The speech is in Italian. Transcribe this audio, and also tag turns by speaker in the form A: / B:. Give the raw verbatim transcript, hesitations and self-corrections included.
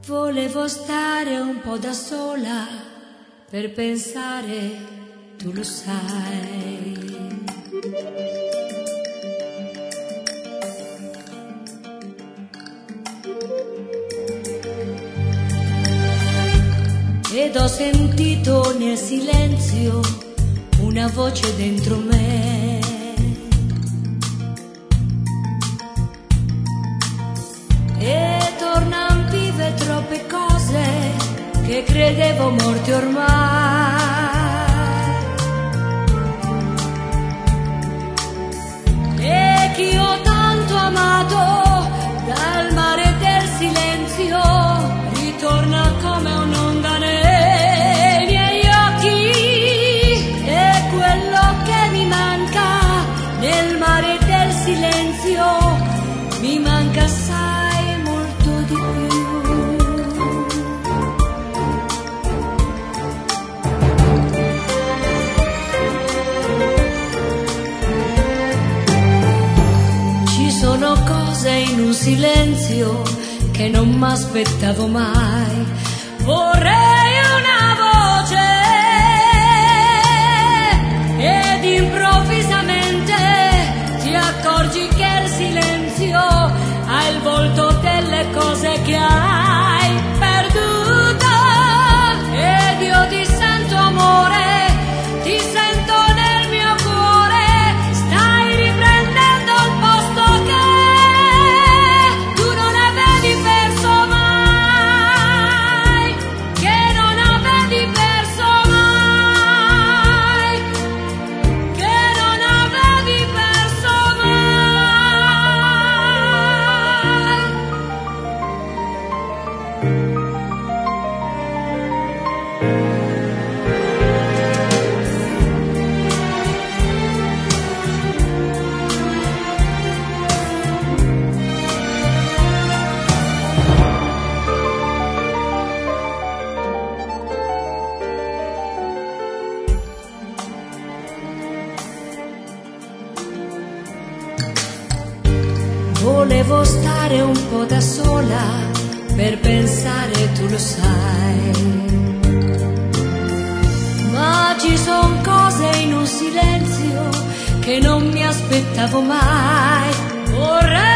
A: Volevo stare un po' da sola per pensare, tu lo sai. Ed ho sentito nel silenzio una voce dentro me. E tornan vive troppe cose che credevo morte ormai. E chi ho tanto amato dal mare del silenzio ritorna come un'onda nei miei occhi. E quello che mi manca nel mare del silenzio mi manca assai molto di più. Ci sono cose in un silenzio che non m'aspettavo mai. Vorrei una voce ed improvvisamente ti accorgi che il silenzio ha il volto delle cose che hai perduto. Ed io ti sento amore, ti sento nel mio cuore, stai riprendendo il posto che tu non avevi perso mai, che non avevi perso mai, che non avevi perso Volevo stare un po' da sola per pensare, tu lo sai. Ma ci son cose in un silenzio che non mi aspettavo mai. Vorrei